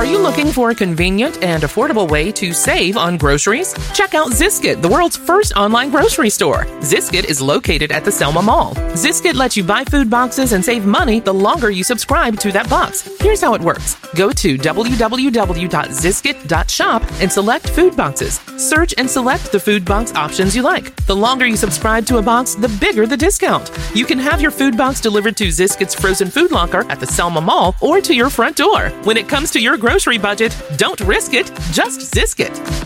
you looking for a convenient and affordable way to save on groceries? Check out Ziscuit, the world's first online grocery store. Ziscuit is located at the Selma Mall. Ziscuit lets you buy food boxes and save money the longer you subscribe to that box. Here's how it works. Go to www.ziscuit.shop and select food boxes. Search and select the food box options you like. The longer you subscribe to a box, the bigger the discount. You can have your food box delivered to Ziscuit's frozen food locker at the Selma Mall or to your front door. When it comes to your grocery budget, don't risk it, just Ziscuit.